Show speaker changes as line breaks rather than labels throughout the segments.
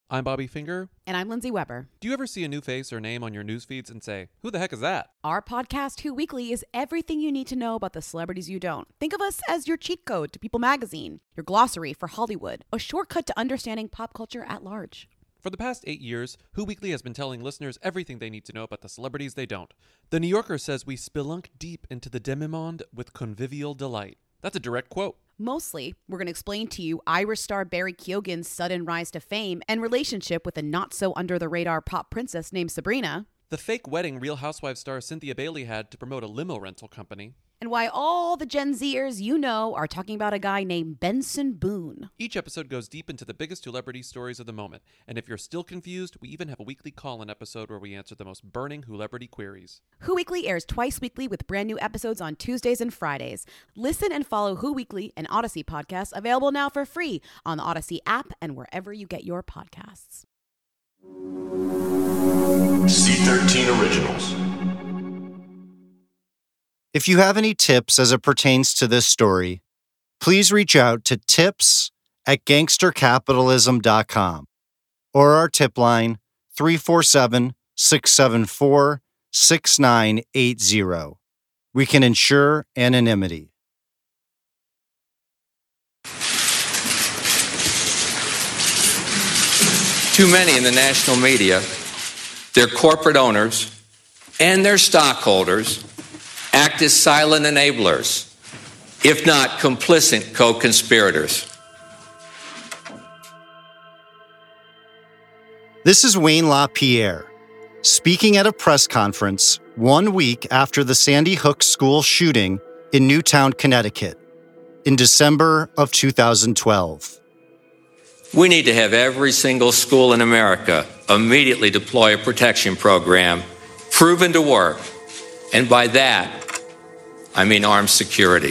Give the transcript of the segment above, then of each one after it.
I'm Bobby Finger.
And I'm Lindsay Weber.
Do you ever see a new face or name on your news feeds and say, who the heck is that?
Our podcast, Who Weekly, is everything you need to know about the celebrities you don't. Think of us as your cheat code to People magazine, your glossary for Hollywood, a shortcut to understanding pop culture at large.
For the past 8 years, Who Weekly has been telling listeners everything they need to know about the celebrities they don't. The New Yorker says we spelunk deep into the demi-monde with convivial delight. That's a direct quote.
Mostly, we're going to explain to you Irish star Barry Keoghan's sudden rise to fame and relationship with a not-so-under-the-radar pop princess named Sabrina.
The fake wedding Real Housewives star Cynthia Bailey had to promote a limo rental company.
And why all the Gen Zers you know are talking about a guy named Benson Boone.
Each episode goes deep into the biggest celebrity stories of the moment. And if you're still confused, we even have a weekly call-in episode where we answer the most burning celebrity queries.
Who Weekly airs twice weekly with brand new episodes on Tuesdays and Fridays. Listen and follow Who Weekly, an Odyssey podcast, available now for free on the Odyssey app and wherever you get your podcasts.
C13 Originals.
If you have any tips as it pertains to this story, please reach out to tips@gangstercapitalism.com or our tip line 347-674-6980. We can ensure anonymity.
Too many in the national media, their corporate owners, and their stockholders act as silent enablers, if not complicit co-conspirators.
This is Wayne LaPierre, speaking at a press conference 1 week after the Sandy Hook school shooting in Newtown, Connecticut, in December of 2012.
We need to have every single school in America immediately deploy a protection program proven to work. And by that, I mean armed security.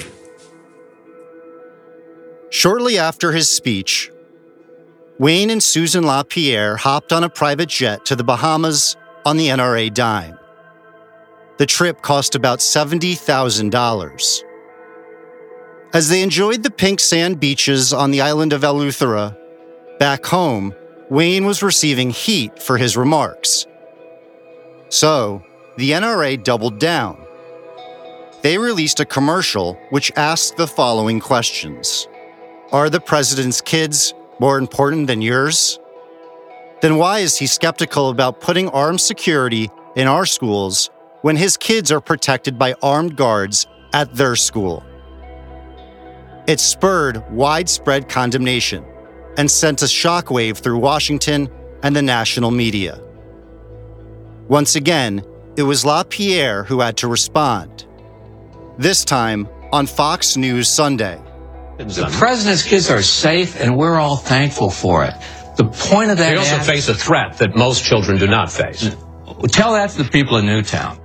Shortly after his speech, Wayne and Susan LaPierre hopped on a private jet to the Bahamas on the NRA dime. The trip cost about $70,000. As they enjoyed the pink sand beaches on the island of Eleuthera, back home, Wayne was receiving heat for his remarks. So, the NRA doubled down. They released a commercial which asked the following questions. Are the president's kids more important than yours? Then why is he skeptical about putting armed security in our schools when his kids are protected by armed guards at their school? It spurred widespread condemnation and sent a shockwave through Washington and the national media. Once again, it was LaPierre who had to respond. This time on Fox News Sunday.
The president's kids are safe, and we're all thankful for it. The point of that
They also face a threat that most children do not face.
Tell that to the people in Newtown.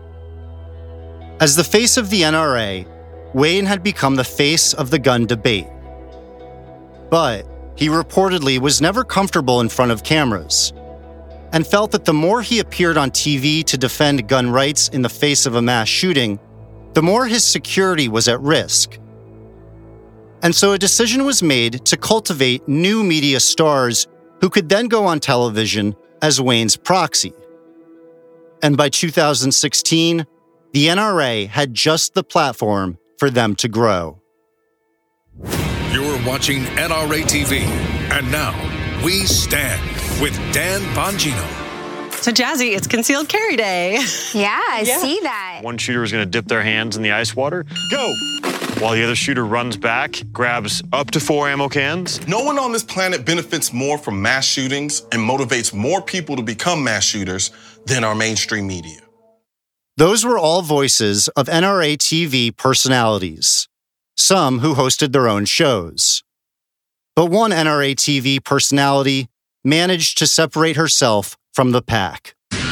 As the face of the NRA, Wayne had become the face of the gun debate. But he reportedly was never comfortable in front of cameras and felt that the more he appeared on TV to defend gun rights in the face of a mass shooting, the more his security was at risk. And so a decision was made to cultivate new media stars who could then go on television as Wayne's proxy. And by 2016, the NRA had just the platform for them to grow.
You're watching NRA TV, and now we stand with Dan Bongino.
So, Jazzy, it's Concealed Carry Day.
Yeah, I see that.
One shooter is going to dip their hands in the ice water. Go! While the other shooter runs back, grabs up to 4 ammo cans.
No one on this planet benefits more from mass shootings and motivates more people to become mass shooters than our mainstream media.
Those were all voices of NRA TV personalities, some who hosted their own shows. But one NRA TV personality managed to separate herself from the pack.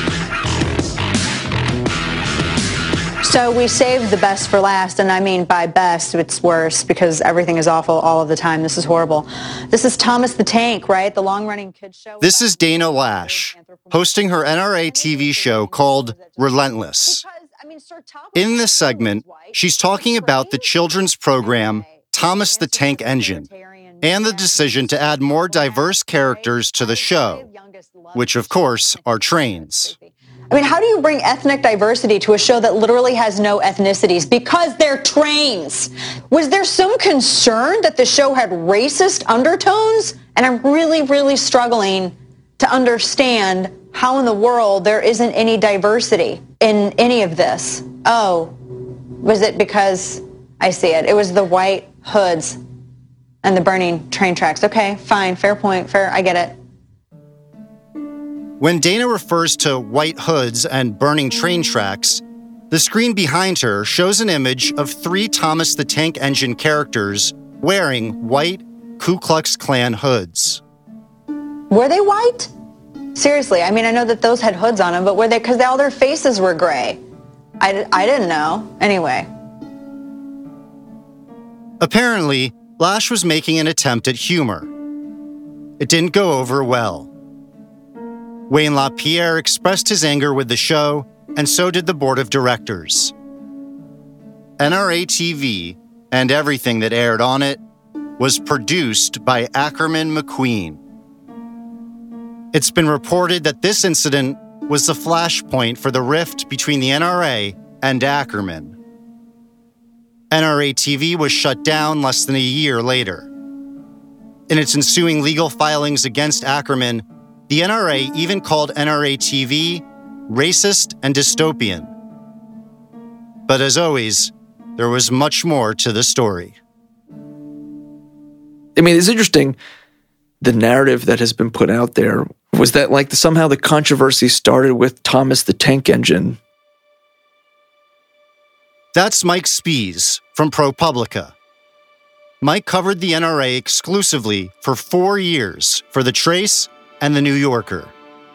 So we saved the best for last, and I mean by best, it's worse because everything is awful all of the time. This is horrible. This is Thomas the Tank, right? The long-running kids show.
This is Dana Lash, hosting her NRA TV show called Relentless. In this segment, she's talking about the children's program Thomas the Tank Engine and the decision to add more diverse characters to the show, which of course are trains.
I mean, how do you bring ethnic diversity to a show that literally has no ethnicities? Because they're trains. Was there some concern that the show had racist undertones? And I'm really, really struggling to understand how in the world there isn't any diversity in any of this. Oh, was it because, I see it, it was the white hoods and the burning train tracks. Okay, fine, fair point, fair, I get it.
When Dana refers to white hoods and burning train tracks, the screen behind her shows an image of 3 Thomas the Tank Engine characters wearing white Ku Klux Klan hoods.
Were they white? Seriously, I mean, I know that those had hoods on them, but were they, because all their faces were gray? I didn't know. Anyway.
Apparently, Lash was making an attempt at humor. It didn't go over well. Wayne LaPierre expressed his anger with the show, and so did the board of directors. NRA TV, and everything that aired on it, was produced by Ackerman McQueen. It's been reported that this incident was the flashpoint for the rift between the NRA and Ackerman. NRA TV was shut down less than a year later. In its ensuing legal filings against Ackerman, the NRA even called NRA TV racist and dystopian. But as always, there was much more to the story.
I mean, it's interesting, the narrative that has been put out there was that like somehow the controversy started with Thomas the Tank Engine.
That's Mike Spies from ProPublica. Mike covered the NRA exclusively for 4 years for The Trace and The New Yorker.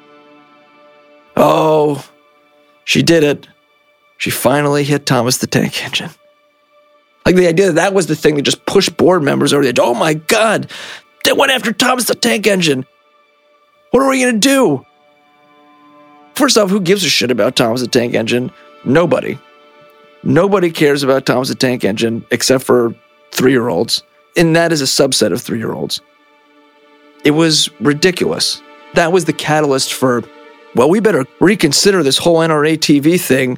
Oh, she did it. She finally hit Thomas the Tank Engine. Like the idea that was the thing that just pushed board members over the edge. Oh my God, they went after Thomas the Tank Engine. What are we going to do? First off, who gives a shit about Thomas the Tank Engine? Nobody. Nobody cares about Thomas the Tank Engine except for 3-year-olds. And that is a subset of 3-year-olds. It was ridiculous. That was the catalyst for, well, we better reconsider this whole NRA TV thing.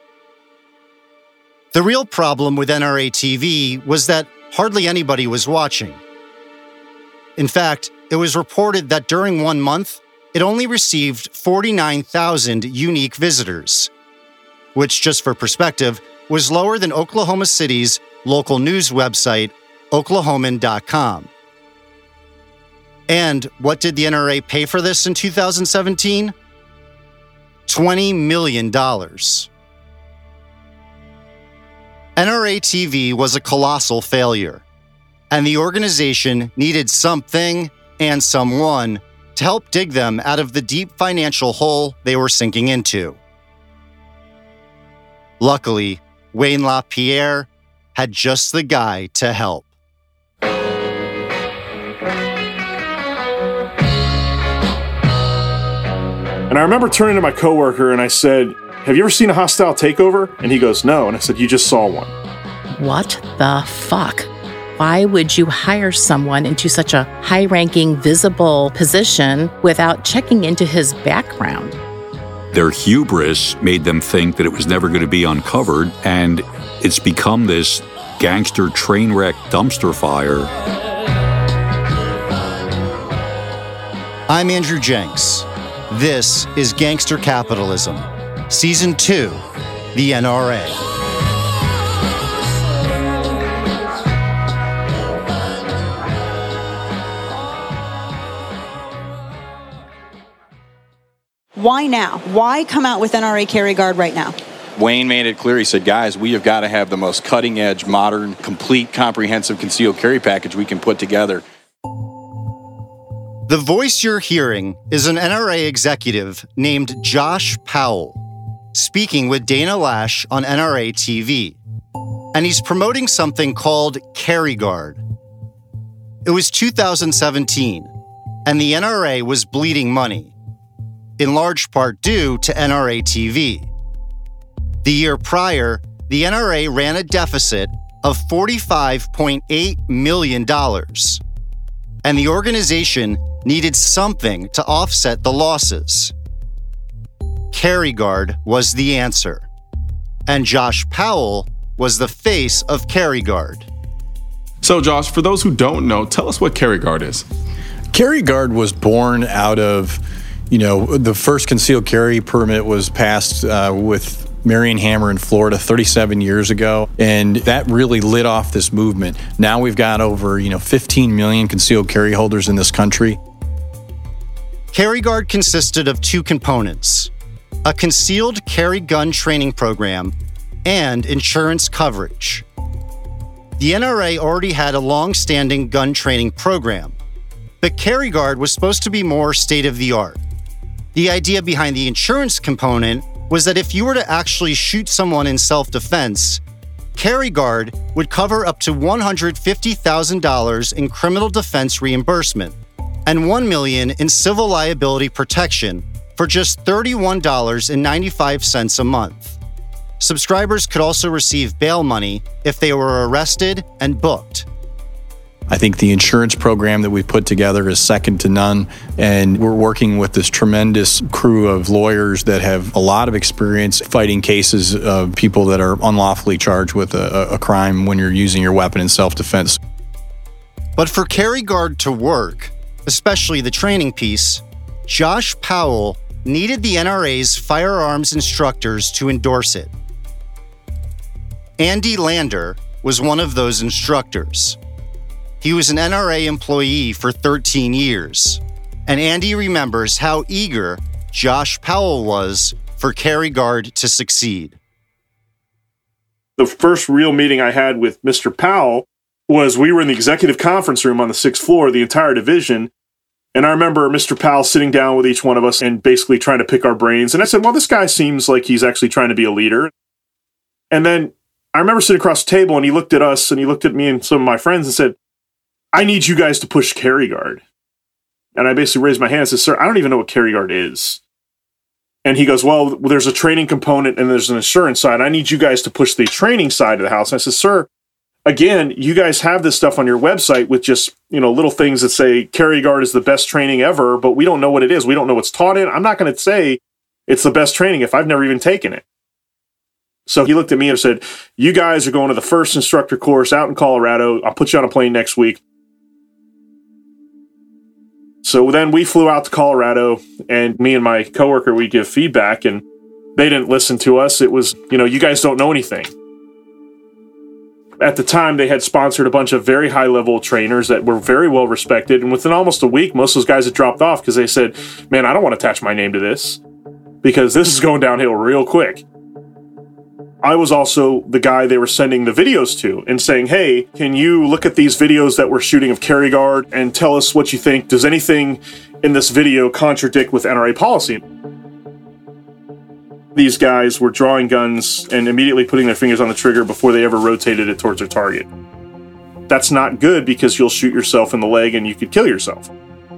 The real problem with NRA TV was that hardly anybody was watching. In fact, it was reported that during 1 month, it only received 49,000 unique visitors, which, just for perspective, was lower than Oklahoma City's local news website, oklahoman.com. And what did the NRA pay for this in 2017? $20 million. NRA TV was a colossal failure, and the organization needed something and someone to help dig them out of the deep financial hole they were sinking into. Luckily, Wayne LaPierre had just the guy to help.
And I remember turning to my coworker and I said, "Have you ever seen a hostile takeover?" And he goes, "No." And I said, "You just saw one."
What the fuck? Why would you hire someone into such a high-ranking, visible position without checking into his background?
Their hubris made them think that it was never going to be uncovered, and it's become this gangster train wreck dumpster fire.
I'm Andrew Jenks. This is Gangster Capitalism, Season 2, The NRA.
Why now? Why come out with NRA Carry Guard right now?
Wayne made it clear. He said, guys, we have got to have the most cutting-edge, modern, complete, comprehensive concealed carry package we can put together.
The voice you're hearing is an NRA executive named Josh Powell, speaking with Dana Lash on NRA TV. And he's promoting something called Carry Guard. It was 2017, and the NRA was bleeding money, in large part due to NRA TV. The year prior, the NRA ran a deficit of $45.8 million, and the organization needed something to offset the losses. CareGuard was the answer, and Josh Powell was the face of CareGuard.
So, Josh, for those who don't know, tell us what CareGuard is.
CareGuard was born out of, the first concealed carry permit was passed with Marion Hammer in Florida 37 years ago, and that really lit off this movement. Now we've got over, 15 million concealed carry holders in this country.
CareGuard consisted of two components: a concealed carry gun training program and insurance coverage. The NRA already had a long-standing gun training program, but CareGuard was supposed to be more state-of-the-art. The idea behind the insurance component was that if you were to actually shoot someone in self-defense, CareGuard would cover up to $150,000 in criminal defense reimbursement and $1 million in civil liability protection for just $31.95 a month. Subscribers could also receive bail money if they were arrested and booked.
I think the insurance program that we've put together is second to none, and we're working with this tremendous crew of lawyers that have a lot of experience fighting cases of people that are unlawfully charged with a crime when you're using your weapon in self-defense.
But for CareGuard to work, especially the training piece, Josh Powell needed the NRA's firearms instructors to endorse it. Andy Lander was one of those instructors. He was an NRA employee for 13 years, and Andy remembers how eager Josh Powell was for CareGuard to succeed.
The first real meeting I had with Mr. Powell was we were in the executive conference room on the 6th floor, the entire division, and I remember Mr. Powell sitting down with each one of us and basically trying to pick our brains, and I said, well, this guy seems like he's actually trying to be a leader. And then I remember sitting across the table, and he looked at us, and he looked at me and some of my friends and said, I need you guys to push CareGuard. And I basically raised my hand and said, sir, I don't even know what CareGuard is. And he goes, well, there's a training component and there's an insurance side. I need you guys to push the training side of the house. And I said, sir, again, you guys have this stuff on your website with just, little things that say CareGuard is the best training ever, but we don't know what it is. We don't know what's taught in. I'm not going to say it's the best training if I've never even taken it. So he looked at me and said, you guys are going to the first instructor course out in Colorado. I'll put you on a plane next week. So then we flew out to Colorado, and me and my coworker, we give feedback, and they didn't listen to us. It was, you guys don't know anything. At the time, they had sponsored a bunch of very high-level trainers that were very well respected, and within almost a week, most of those guys had dropped off because they said, man, I don't want to attach my name to this because this is going downhill real quick. I was also the guy they were sending the videos to and saying, hey, can you look at these videos that we're shooting of CareGuard and tell us what you think? Does anything in this video contradict with NRA policy? These guys were drawing guns and immediately putting their fingers on the trigger before they ever rotated it towards their target. That's not good because you'll shoot yourself in the leg and you could kill yourself.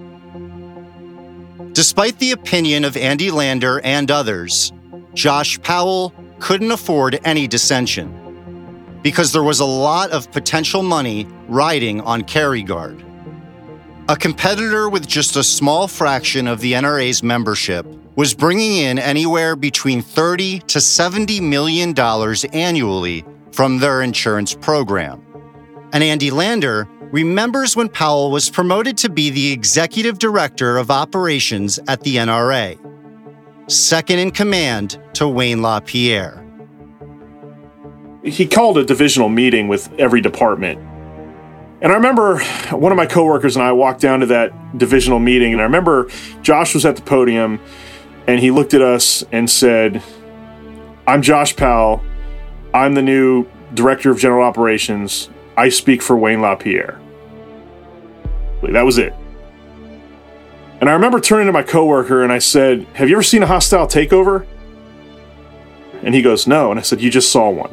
Despite the opinion of Andy Lander and others, Josh Powell couldn't afford any dissension because there was a lot of potential money riding on CareGuard. A competitor with just a small fraction of the NRA's membership was bringing in anywhere between $30 to $70 million annually from their insurance program. And Andy Lander remembers when Powell was promoted to be the executive director of operations at the NRA, second in command to Wayne LaPierre.
He called a divisional meeting with every department. And I remember one of my coworkers and I walked down to that divisional meeting, and I remember Josh was at the podium, and he looked at us and said, I'm Josh Powell. I'm the new director of general operations. I speak for Wayne LaPierre. That was it. And I remember turning to my coworker and I said, have you ever seen a hostile takeover? And he goes, no. And I said, you just saw one.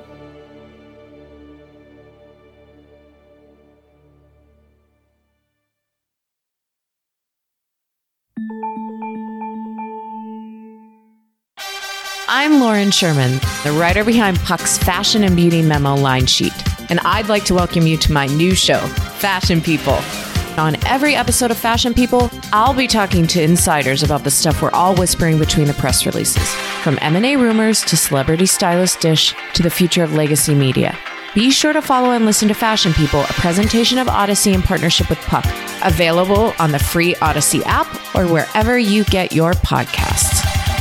I'm Lauren Sherman, the writer behind Puck's Fashion and Beauty Memo line sheet, and I'd like to welcome you to my new show, Fashion People. On every episode of Fashion People, I'll be talking to insiders about the stuff we're all whispering between the press releases. From M&A rumors to celebrity stylist dish to the future of legacy media. Be sure to follow and listen to Fashion People, a presentation of Odyssey in partnership with Puck. Available on the free Odyssey app or wherever you get your podcasts.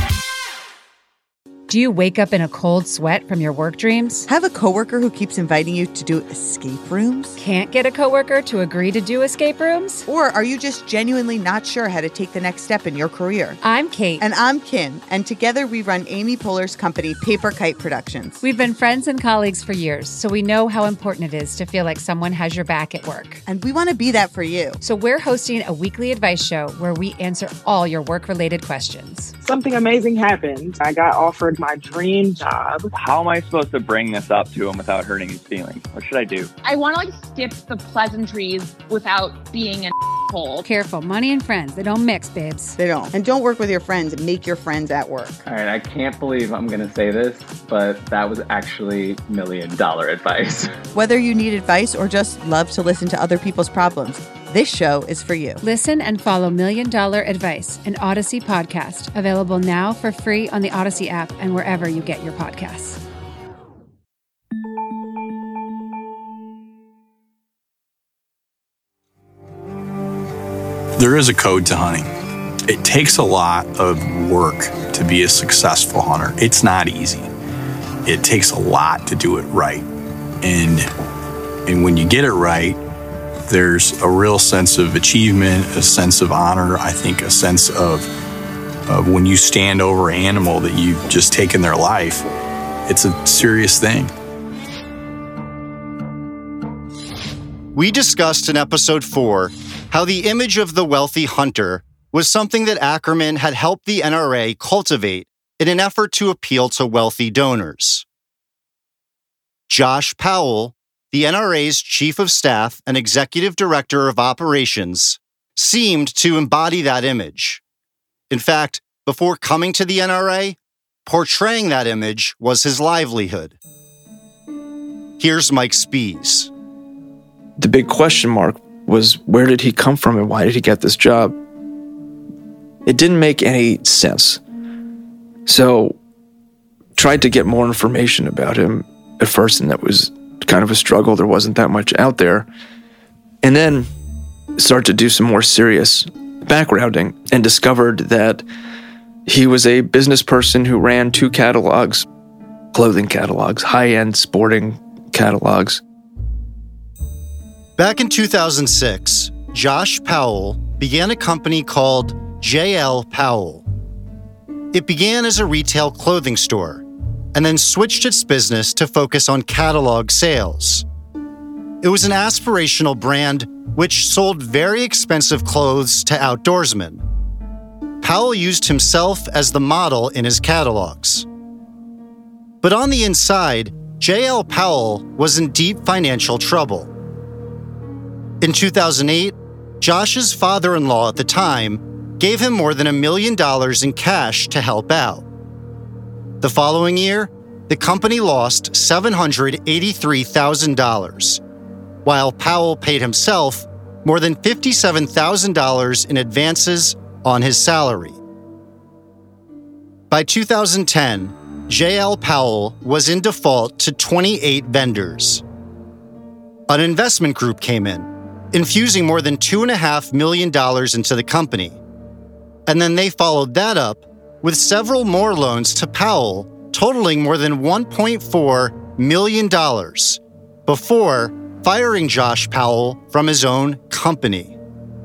Do you wake up in a cold sweat from your work dreams?
Have a coworker who keeps inviting you to do escape rooms?
Can't get a coworker to agree to do escape rooms?
Or are you just genuinely not sure how to take the next step in your career?
I'm Kate.
And I'm Kim. And together we run Amy Poehler's company, Paper Kite Productions.
We've been friends and colleagues for years, so we know how important it is to feel like someone has your back at work.
And we want to be that for you.
So we're hosting a weekly advice show where we answer all your work-related questions.
Something amazing happened. I got offered my dream job.
How am I supposed to bring this up to him without hurting his feelings? What should I do?
I want to skip the pleasantries without being an asshole.
Careful, money and friends, they don't mix, babes.
They don't. And don't work with your friends and make your friends at work.
All right, I can't believe I'm going to say this, but that was actually $1 million advice.
Whether you need advice or just love to listen to other people's problems, this show is for you.
Listen and follow $1 Million Advice, an Odyssey podcast, available now for free on the Odyssey app and wherever you get your podcasts.
There is a code to hunting. It takes a lot of work to be a successful hunter. It's not easy. It takes a lot to do it right. And when you get it right, there's a real sense of achievement, a sense of honor, I think a sense of when you stand over an animal that you've just taken their life. It's a serious thing.
We discussed in episode 4 how the image of the wealthy hunter was something that Ackerman had helped the NRA cultivate in an effort to appeal to wealthy donors. Josh Powell, the NRA's chief of staff and executive director of operations, seemed to embody that image. In fact, before coming to the NRA, portraying that image was his livelihood. Here's Mike Spies.
The big question mark was, where did he come from and why did he get this job? It didn't make any sense. So, tried to get more information about him at first, and that was kind of a struggle. There wasn't that much out there. And then started to do some more serious backgrounding and discovered that he was a business person who ran 2 catalogs, clothing catalogs, high-end sporting catalogs.
Back in 2006, Josh Powell began a company called JL Powell. It began as a retail clothing store and then switched its business to focus on catalog sales. It was an aspirational brand which sold very expensive clothes to outdoorsmen. Powell used himself as the model in his catalogs. But on the inside, JL Powell was in deep financial trouble. In 2008, Josh's father-in-law at the time gave him more than $1 million in cash to help out. The following year, the company lost $783,000, while Powell paid himself more than $57,000 in advances on his salary. By 2010, JL Powell was in default to 28 vendors. An investment group came in, infusing more than $2.5 million into the company. And then they followed that up with several more loans to Powell, totaling more than $1.4 million, before firing Josh Powell from his own company.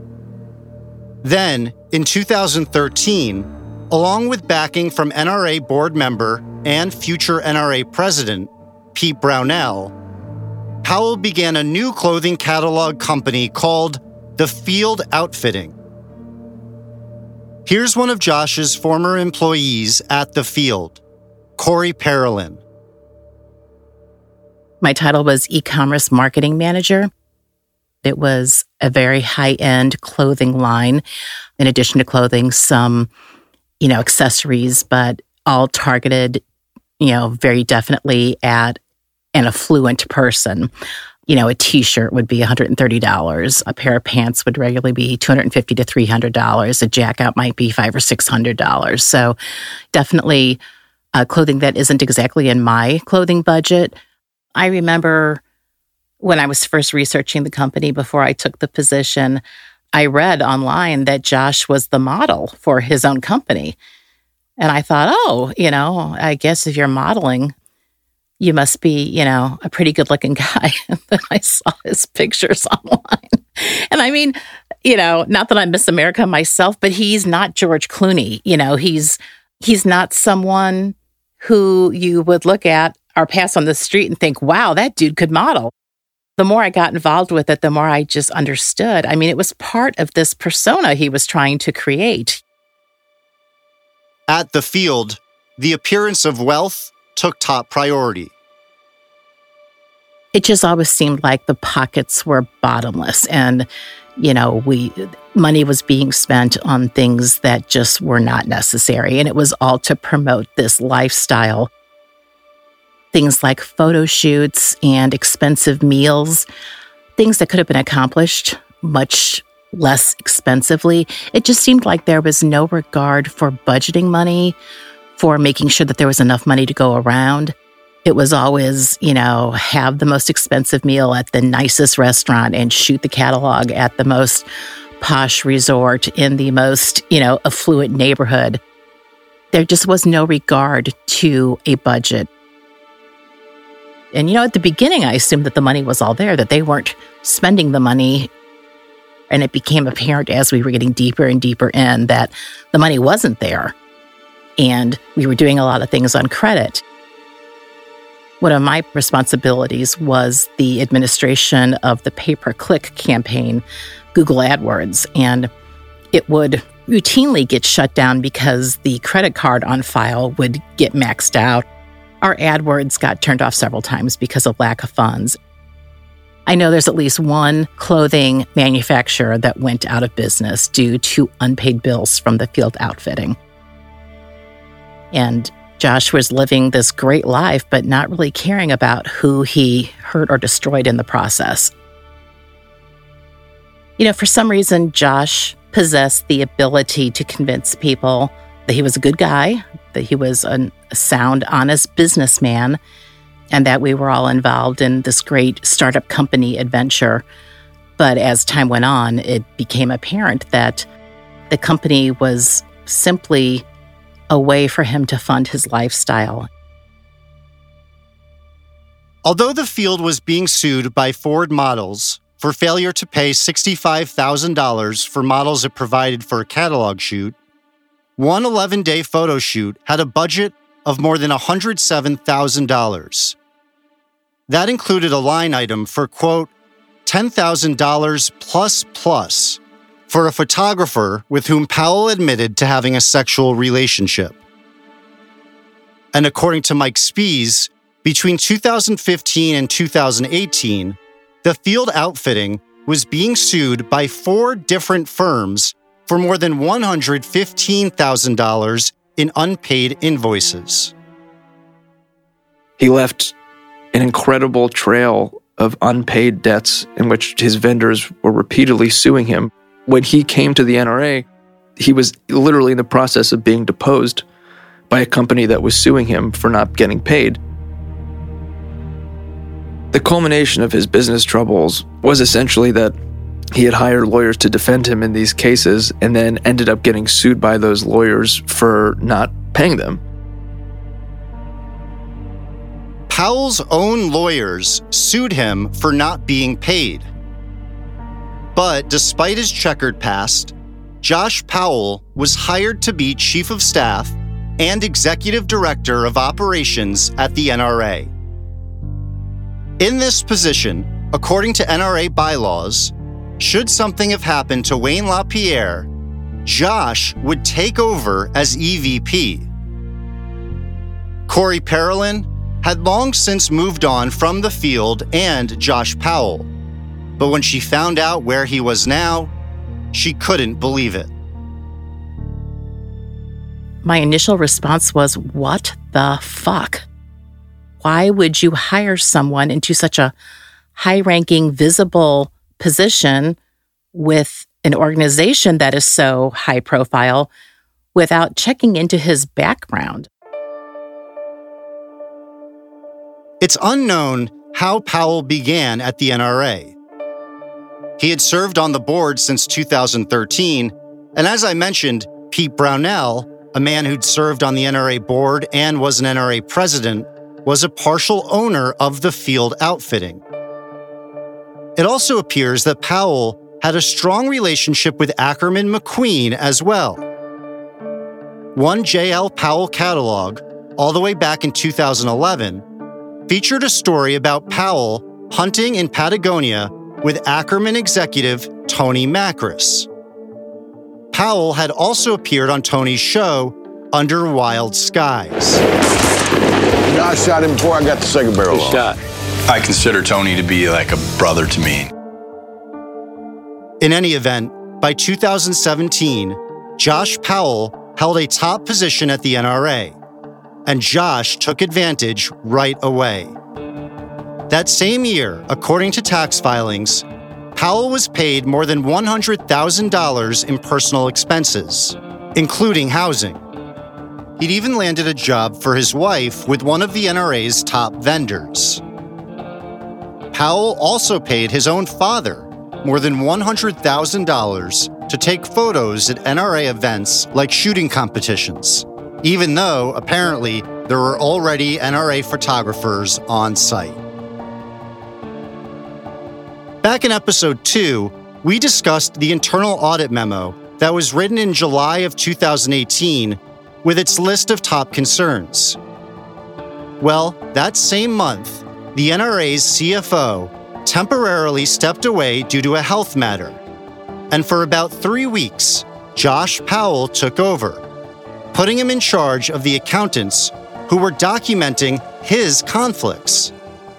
Then, in 2013, along with backing from NRA board member and future NRA president, Pete Brownell, Powell began a new clothing catalog company called The Field Outfitting. Here's one of Josh's former employees at The Field, Corey Parolin.
My title was e-commerce marketing manager. It was a very high-end clothing line. In addition to clothing, some, accessories, but all targeted, very definitely at an affluent person. a t-shirt would be $130. A pair of pants would regularly be $250 to $300. A jacket might be $500 or $600. So definitely clothing that isn't exactly in my clothing budget. I remember when I was first researching the company before I took the position, I read online that Josh was the model for his own company. And I thought, I guess if you're modeling, you must be, a pretty good looking guy. And then I saw his pictures online. And I mean, not that I miss America myself, but he's not George Clooney. He's not someone who you would look at or pass on the street and think, wow, that dude could model. The more I got involved with it, the more I just understood. I mean, it was part of this persona he was trying to create.
At the Field, the appearance of wealth took top priority.
It just always seemed like the pockets were bottomless and, money was being spent on things that just were not necessary. And it was all to promote this lifestyle. Things like photo shoots and expensive meals, things that could have been accomplished much less expensively. It just seemed like there was no regard for budgeting money, for making sure that there was enough money to go around. It was always, have the most expensive meal at the nicest restaurant and shoot the catalog at the most posh resort in the most, affluent neighborhood. There just was no regard to a budget. And, at the beginning, I assumed that the money was all there, that they weren't spending the money. And it became apparent as we were getting deeper and deeper in that the money wasn't there. And we were doing a lot of things on credit. One of my responsibilities was the administration of the pay-per-click campaign, Google AdWords. And it would routinely get shut down because the credit card on file would get maxed out. Our AdWords got turned off several times because of lack of funds. I know there's at least one clothing manufacturer that went out of business due to unpaid bills from the Field outfitting. And Josh was living this great life, but not really caring about who he hurt or destroyed in the process. For some reason, Josh possessed the ability to convince people that he was a good guy, that he was a sound, honest businessman, and that we were all involved in this great startup company adventure. But as time went on, it became apparent that the company was simply a way for him to fund his lifestyle.
Although the Field was being sued by Ford Models for failure to pay $65,000 for models it provided for a catalog shoot, one 11-day photo shoot had a budget of more than $107,000. That included a line item for, quote, $10,000 plus for a photographer with whom Powell admitted to having a sexual relationship. And according to Mike Spies, between 2015 and 2018, the Field Outfitting was being sued by 4 different firms for more than $115,000 in unpaid invoices.
He left an incredible trail of unpaid debts in which his vendors were repeatedly suing him. When he came to the NRA, he was literally in the process of being deposed by a company that was suing him for not getting paid. The culmination of his business troubles was essentially that he had hired lawyers to defend him in these cases and then ended up getting sued by those lawyers for not paying them.
Powell's own lawyers sued him for not being paid. But despite his checkered past, Josh Powell was hired to be Chief of Staff and Executive Director of Operations at the NRA. In this position, according to NRA bylaws, should something have happened to Wayne LaPierre, Josh would take over as EVP. Corey Parolin had long since moved on from the Field and Josh Powell, but when she found out where he was now, she couldn't believe it.
My initial response was, what the fuck? Why would you hire someone into such a high-ranking, visible position with an organization that is so high profile without checking into his background?
It's unknown how Powell began at the NRA. He had served on the board since 2013, and as I mentioned, Pete Brownell, a man who'd served on the NRA board and was an NRA president, was a partial owner of the field outfitting. It also appears that Powell had a strong relationship with Ackerman McQueen as well. One J.L. Powell catalog, all the way back in 2011, featured a story about Powell hunting in Patagonia with Ackerman executive Tony Makris. Powell had also appeared on Tony's show, Under Wild Skies.
I shot him before I got the second barrel off.
Shot. I consider Tony to be like a brother to me.
In any event, by 2017, Josh Powell held a top position at the NRA, and Josh took advantage right away. That same year, according to tax filings, Powell was paid more than $100,000 in personal expenses, including housing. He'd even landed a job for his wife with one of the NRA's top vendors. Powell also paid his own father more than $100,000 to take photos at NRA events like shooting competitions, even though, apparently, there were already NRA photographers on site. Back in episode 2, we discussed the internal audit memo that was written in July of 2018 with its list of top concerns. Well, that same month, the NRA's CFO temporarily stepped away due to a health matter. And for about 3 weeks, Josh Powell took over, putting him in charge of the accountants who were documenting his conflicts.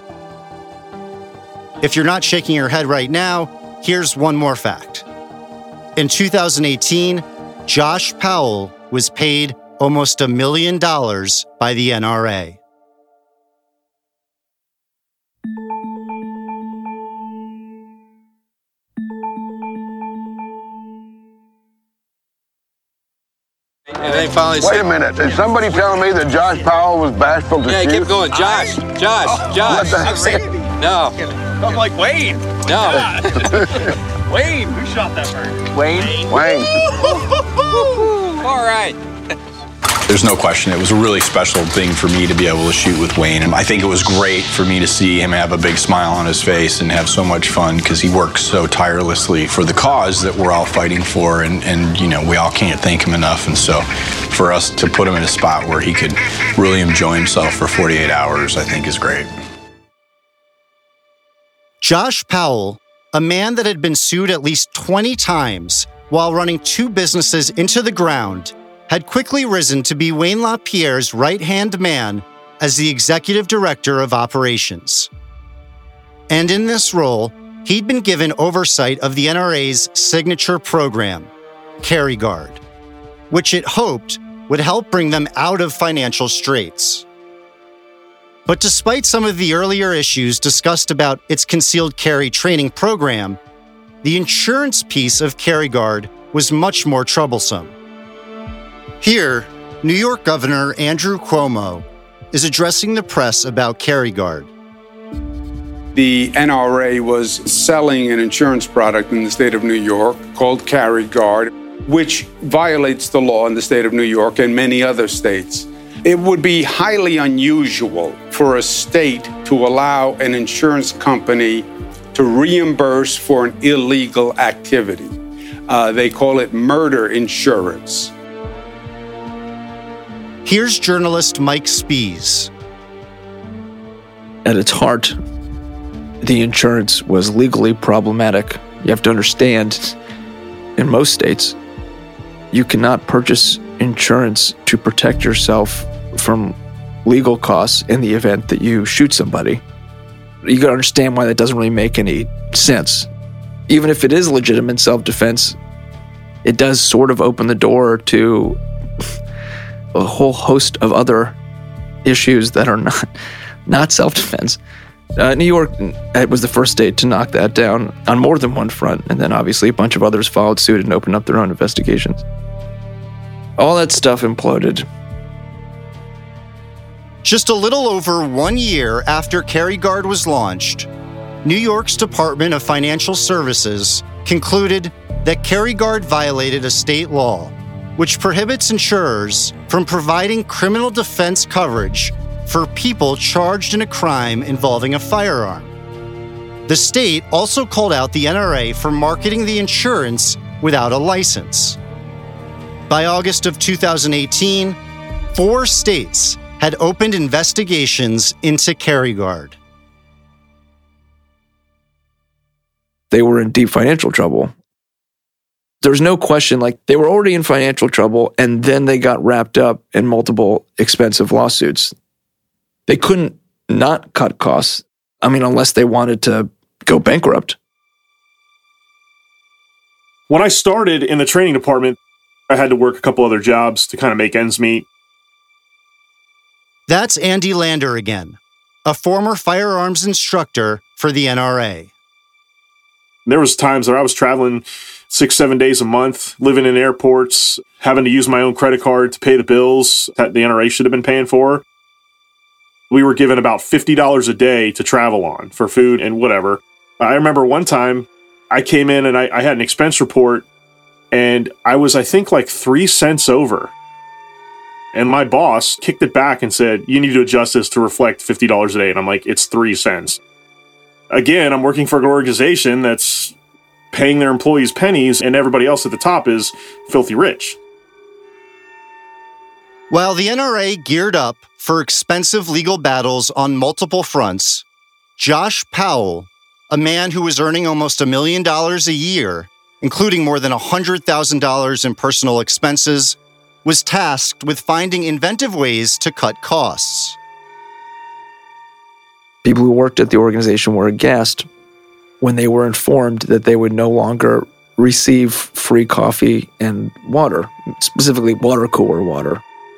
If you're not shaking your head right now, here's one more fact. In 2018, Josh Powell was paid almost $1 million by the NRA.
And they finally wait a minute. Is somebody telling me that Josh Powell was bashful to shoot?
Yeah, keep going. Josh. No.
I'm like, Wayne.
No.
Wayne. Who shot that bird?
Wayne.
All right. There's no question. It was a really special thing for me to be able to shoot with Wayne. And I think it was great for me to see him have a big smile on his face and have so much fun because he works so tirelessly for the cause that we're all fighting for. And you know, we all can't thank him enough. And so for us to put him in a spot where he could really enjoy himself for 48 hours, I think is great.
Josh Powell, a man that had been sued at least 20 times while running 2 businesses into the ground, had quickly risen to be Wayne LaPierre's right-hand man as the executive director of operations. And in this role, he'd been given oversight of the NRA's signature program, CarryGuard, which it hoped would help bring them out of financial straits. But despite some of the earlier issues discussed about its concealed carry training program, the insurance piece of CarryGuard was much more troublesome. Here, New York Governor Andrew Cuomo is addressing the press about CarryGuard.
The NRA was selling an insurance product in the state of New York called CarryGuard, which violates the law in the state of New York and many other states. It would be highly unusual for a state to allow an insurance company to reimburse for an illegal activity. They call it murder insurance.
Here's journalist Mike Spies.
At its heart, the insurance was legally problematic. You have to understand, in most states, you cannot purchase insurance to protect yourself from legal costs in the event that you shoot somebody. You got to understand why that doesn't really make any sense. Even if it is legitimate self-defense, it does sort of open the door to a whole host of other issues that are not self-defense. New York was the first state to knock that down on more than one front, and then obviously a bunch of others followed suit and opened up their own investigations. All that stuff imploded.
Just a little over 1 year after CarryGuard was launched, New York's Department of Financial Services concluded that CarryGuard violated a state law, which prohibits insurers from providing criminal defense coverage for people charged in a crime involving a firearm. The state also called out the NRA for marketing the insurance without a license. By August of 2018, 4 states had opened investigations into CarryGuard.
They were in deep financial trouble. There's no question, they were already in financial trouble, and then they got wrapped up in multiple expensive lawsuits. They couldn't not cut costs, unless they wanted to go bankrupt.
When I started in the training department, I had to work a couple other jobs to kind of make ends meet.
That's Andy Lander again, a former firearms instructor for the NRA.
There was times where I was traveling 6-7 days a month, living in airports, having to use my own credit card to pay the bills that the NRA should have been paying for. We were given about $50 a day to travel on for food and whatever. I remember one time I came in and I had an expense report, and I was, 3 cents over. And my boss kicked it back and said, "You need to adjust this to reflect $50 a day." And I'm like, "It's 3 cents. Again, I'm working for an organization that's paying their employees pennies, and everybody else at the top is filthy rich.
While the NRA geared up for expensive legal battles on multiple fronts, Josh Powell, a man who was earning almost $1 million a year, including more than $100,000 in personal expenses, was tasked with finding inventive ways to cut costs.
People who worked at the organization were aghast when they were informed that they would no longer receive free coffee and water, specifically water cooler water.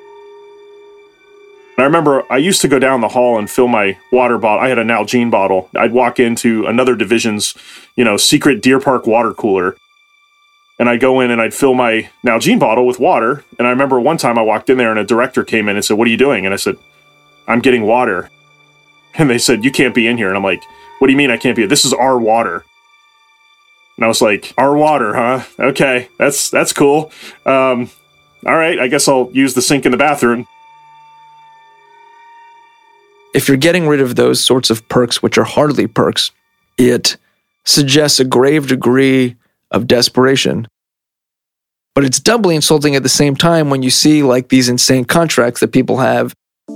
I remember I used to go down the hall and fill my water bottle. I had an Nalgene bottle. I'd walk into another division's, secret Deer Park water cooler. And I'd go in and I'd fill my Nalgene bottle with water. And I remember one time I walked in there and a director came in and said, "What are you doing?" And I said, "I'm getting water." And they said, "You can't be in here." And I'm like, "What do you mean I can't be? This is our water." And I was like, "Our water, huh? Okay, that's cool. All right, I guess I'll use the sink in the bathroom."
If you're getting rid of those sorts of perks, which are hardly perks, it suggests a grave degree of desperation. But it's doubly insulting at the same time when you see these insane contracts that people have.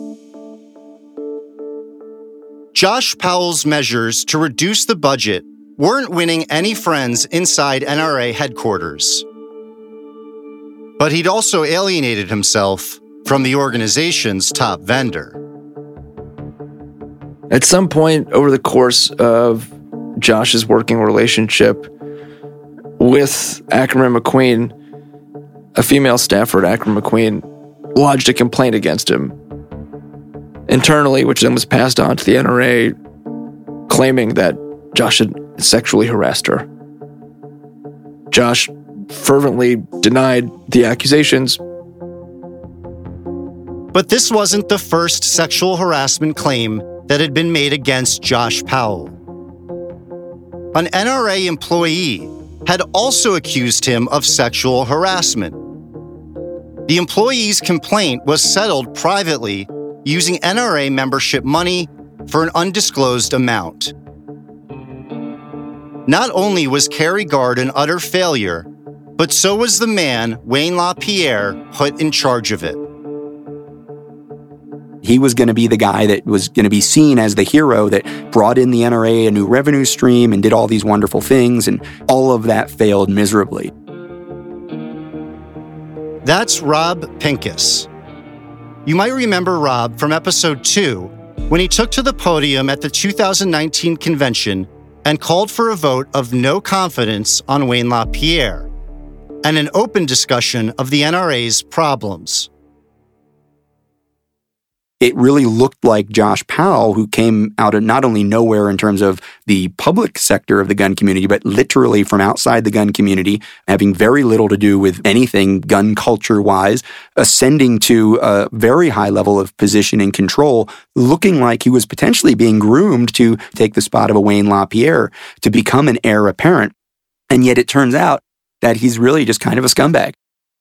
Josh Powell's measures to reduce the budget weren't winning any friends inside NRA headquarters. But he'd also alienated himself from the organization's top vendor.
At some point over the course of Josh's working relationship with Ackerman McQueen, a female staffer at Ackerman McQueen lodged a complaint against him internally, which then was passed on to the NRA, claiming that Josh had sexually harassed her. Josh fervently denied the accusations.
But this wasn't the first sexual harassment claim that had been made against Josh Powell. An NRA employee had also accused him of sexual harassment. The employee's complaint was settled privately using NRA membership money for an undisclosed amount. Not only was CarryGuard an utter failure, but so was the man Wayne LaPierre put in charge of it.
He was going to be the guy that was going to be seen as the hero that brought in the NRA a new revenue stream and did all these wonderful things, and all of that failed miserably.
That's Rob Pincus. You might remember Rob from episode 2, when he took to the podium at the 2019 convention and called for a vote of no confidence on Wayne LaPierre and an open discussion of the NRA's problems.
it really looked like Josh Powell, who came out of not only nowhere in terms of the public sector of the gun community, but literally from outside the gun community, having very little to do with anything gun culture-wise, ascending to a very high level of position and control, looking like he was potentially being groomed to take the spot of a Wayne LaPierre to become an heir apparent. And yet it turns out that he's really just kind of a scumbag.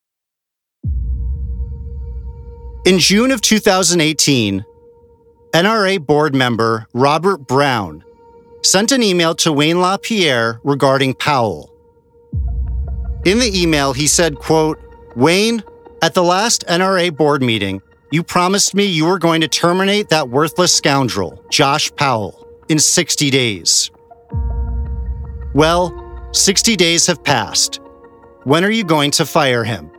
In June of 2018, NRA board member Robert Brown sent an email to Wayne LaPierre regarding Powell. In the email, he said, quote, "Wayne, at the last NRA board meeting, you promised me you were going to terminate that worthless scoundrel, Josh Powell, in 60 days. Well, 60 days have passed. When are you going to fire him?"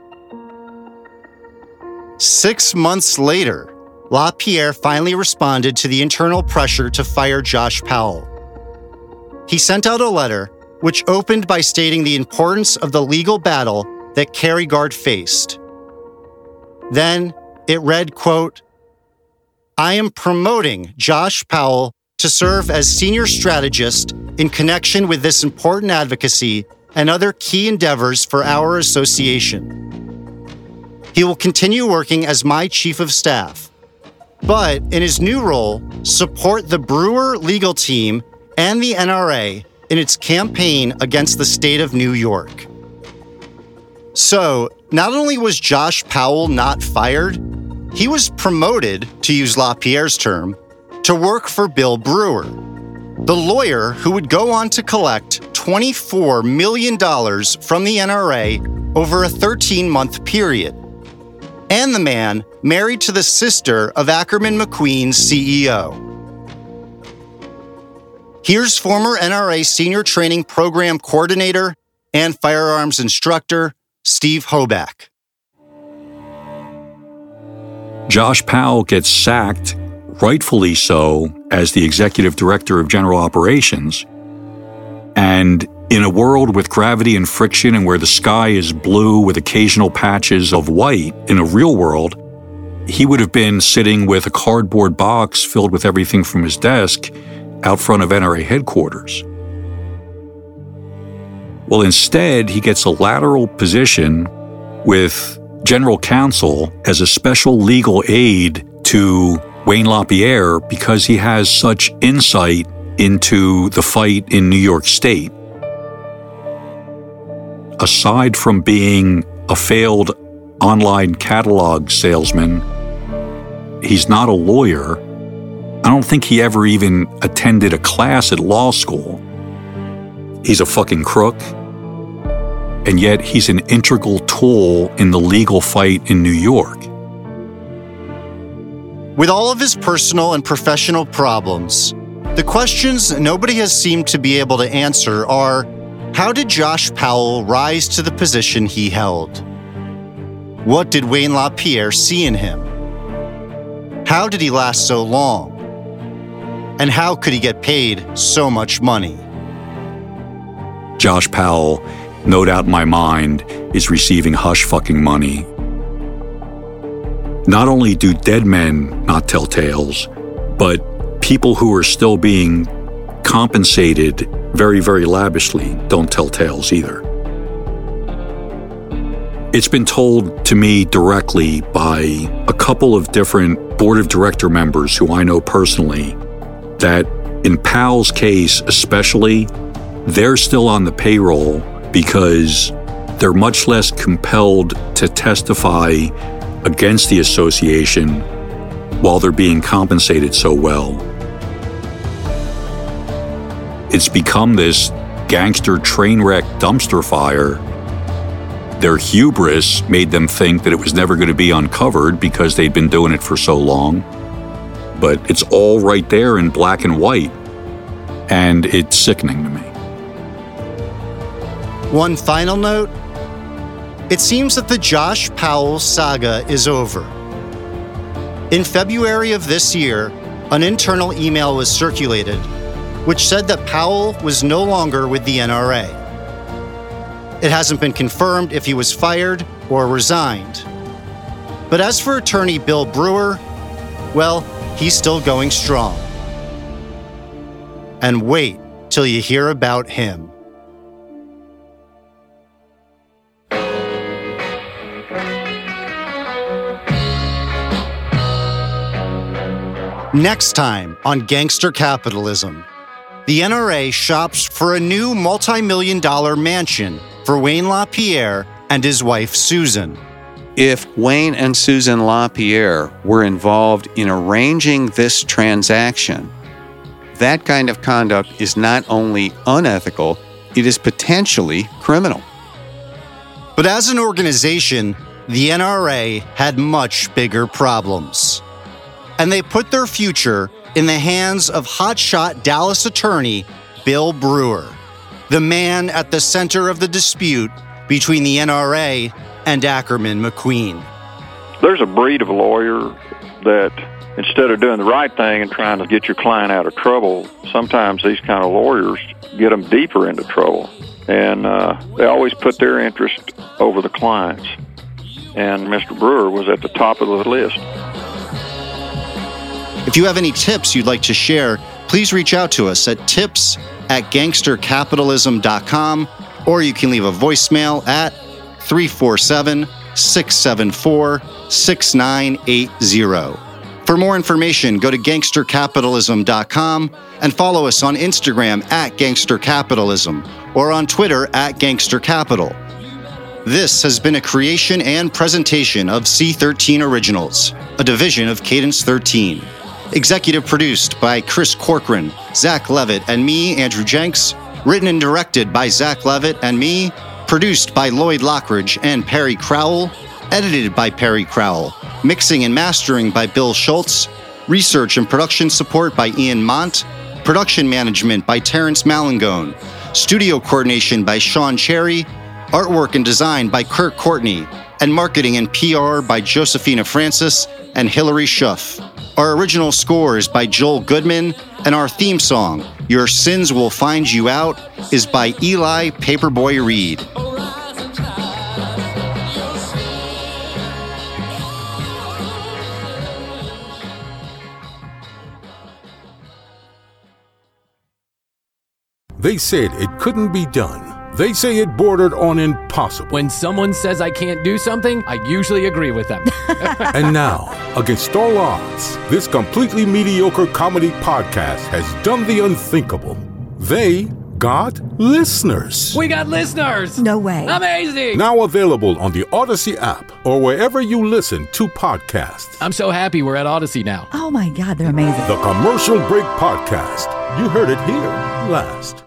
6 months later, LaPierre finally responded to the internal pressure to fire Josh Powell. He sent out a letter which opened by stating the importance of the legal battle that Kerry Guard faced. Then it read, quote, "I am promoting Josh Powell to serve as senior strategist in connection with this important advocacy and other key endeavors for our association. He will continue working as my chief of staff, but in his new role, support the Brewer legal team and the NRA in its campaign against the state of New York." So, not only was Josh Powell not fired, he was promoted, to use LaPierre's term, to work for Bill Brewer, the lawyer who would go on to collect $24 million from the NRA over a 13-month period, and the man married to the sister of Ackerman McQueen's CEO. Here's former NRA Senior Training Program Coordinator and firearms instructor, Steve Hoback.
Josh Powell gets sacked, rightfully so, as the executive director of general operations. And in a world with gravity and friction and where the sky is blue with occasional patches of white, in a real world, he would have been sitting with a cardboard box filled with everything from his desk out front of NRA headquarters. Well, instead, he gets a lateral position with general counsel as a special legal aid to Wayne LaPierre because he has such insight into the fight in New York State. Aside from being a failed online catalog salesman, he's not a lawyer. I don't think he ever even attended a class at law school. He's a fucking crook. And yet he's an integral tool in the legal fight in New York.
With all of his personal and professional problems, the questions nobody has seemed to be able to answer are, how did Josh Powell rise to the position he held? What did Wayne LaPierre see in him? How did he last so long? And how could he get paid so much money?
Josh Powell, no doubt in my mind, is receiving hush fucking money. Not only do dead men not tell tales, but people who are still being compensated very, very lavishly don't tell tales either. It's been told to me directly by a couple of different board of director members who I know personally that in Powell's case especially, they're still on the payroll because they're much less compelled to testify against the association while they're being compensated so well. It's become this gangster train wreck dumpster fire. Their hubris made them think that it was never going to be uncovered because they'd been doing it for so long. But it's all right there in black and white, and it's sickening to me.
One final note. It seems that the Josh Powell saga is over. In February of this year, an internal email was circulated which said that Powell was no longer with the NRA. It hasn't been confirmed if he was fired or resigned. But as for attorney Bill Brewer, Well, he's still going strong. And wait till you hear about him. Next time on Gangster Capitalism, the NRA shops for a new multi-million-dollar mansion for Wayne LaPierre and his wife, Susan.
If Wayne and Susan LaPierre were involved in arranging this transaction, that kind of conduct is not only unethical, it is potentially criminal.
But as an organization, the NRA had much bigger problems. And they put their future in the hands of hotshot Dallas attorney Bill Brewer, the man at the center of the dispute between the NRA and Ackerman McQueen.
There's a breed of lawyer that instead of doing the right thing and trying to get your client out of trouble, sometimes these kind of lawyers get them deeper into trouble. And they always put their interest over the client's. And Mr. Brewer was at the top of the list.
If you have any tips you'd like to share, please reach out to us at tips@gangstercapitalism.com, or you can leave a voicemail at 347-674-6980. For more information, go to gangstercapitalism.com and follow us on Instagram @gangstercapitalism or on Twitter @gangstercapital. This has been a creation and presentation of C13 Originals, a division of Cadence 13. Executive produced by Chris Corcoran, Zach Levitt, and me, Andrew Jenks. Written and directed by Zach Levitt and me. Produced by Lloyd Lockridge and Perry Crowell. Edited by Perry Crowell. Mixing and mastering by Bill Schultz. Research and production support by Ian Mont. Production management by Terrence Malangone. Studio coordination by Sean Cherry. Artwork and design by Kirk Courtney. And marketing and PR by Josephina Francis and Hillary Schuff. Our original score is by Joel Goodman, and our theme song, Your Sins Will Find You Out, is by Eli Paperboy Reed.
They said it couldn't be done. They say it bordered on impossible.
When someone says I can't do something, I usually agree with them.
And now, against all odds, this completely mediocre comedy podcast has done the unthinkable. They got listeners.
We got listeners!
No way.
Amazing!
Now available on the Odyssey app or wherever you listen to podcasts.
I'm so happy we're at Odyssey now.
Oh my God, they're amazing.
The Commercial Break Podcast. You heard it here last.